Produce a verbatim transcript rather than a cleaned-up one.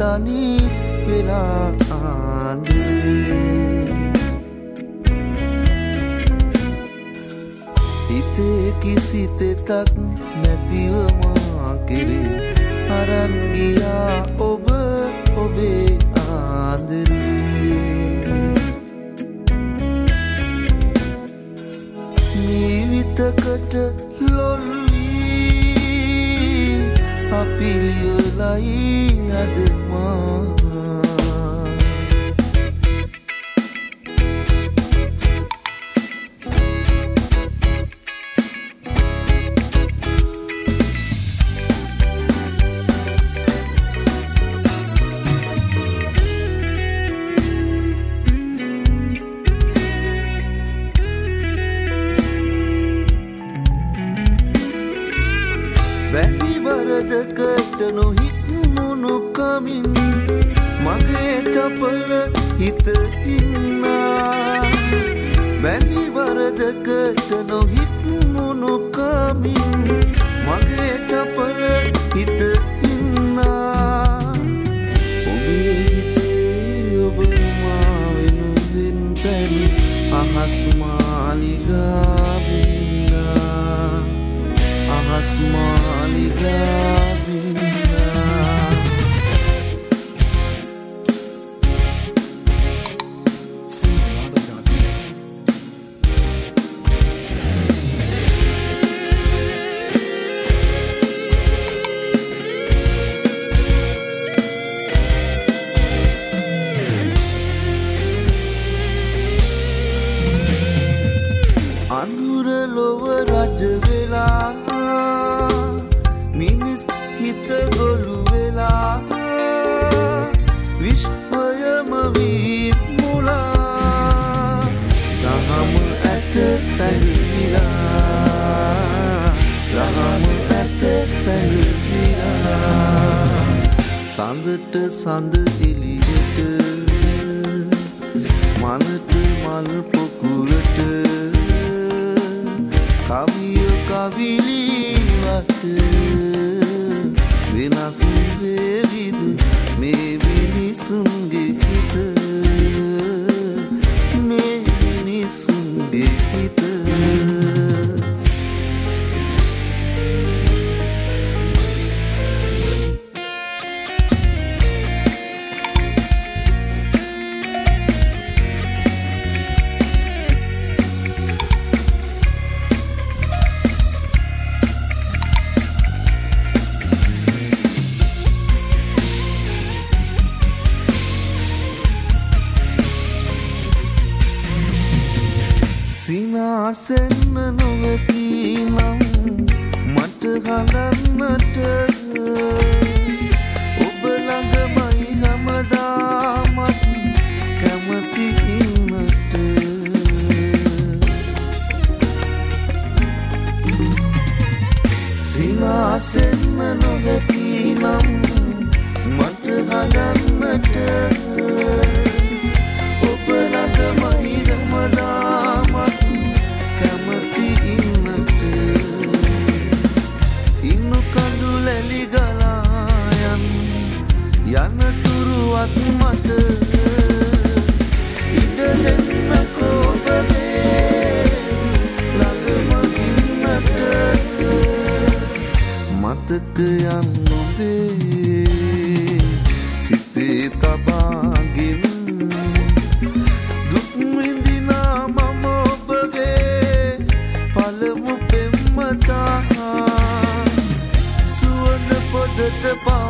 තනි වෙලා ආන්දේ හිතේ කිසි තෙතක් නැතිව මා කෙරේ අරන් ගියා ඔබ ඔබේ ආදරේ ජීවිතකට ලොල් වී අපි ලියලයි අද මා වැලි වරදකට නොහික්මුණු කමින් මගේ චපල හිත හින්නා වැලි වරදකට නොහික්මුණු කමින් මගේ චපල හිත හින්නා ඔබේ හිතේ ඔබ මා වෙනුවෙන් තැරු අහස් මාලිගා බින්දා අහස් මාලිගා බින්දා අඳුර ලොව රජ වෙලා මිනිස් හිත ගොළු වෙලා විශ්වයම වී මුලා දහම ඇත සැඟවිලා දහම ඇත සැඟවිලා සඳට සඳ එළියට මනට මල් පොකුරට කවිය කවිලි වට වෙනස් වේවිද මේ මිනිසුන්ගේ හිත මේ මිනිසුන්ගේ හිත සිනාසෙන්න නොවැකී නම් මට හලන්නට ඔබ ළඟමයි හැමදාමත් කැමති ඉන්නට සිනාසෙන්න නොවැකී නම් මට හලන්නට ඔබ ළඟමයි හැමදාමත් කැමති ඉන්නට ඉන්නු කඳු ලැලි ගලා යන් යනතුරුවත් මට ඉඩ දෙන්නකෝ ඔබගේ ළඟම ඉන්නට මතකයන් නොවේ සිතේ තබාගෙන දුක් විඳිනා මම ඔබගේ පළමු පෙම්වතා සුවඳ පොදට පා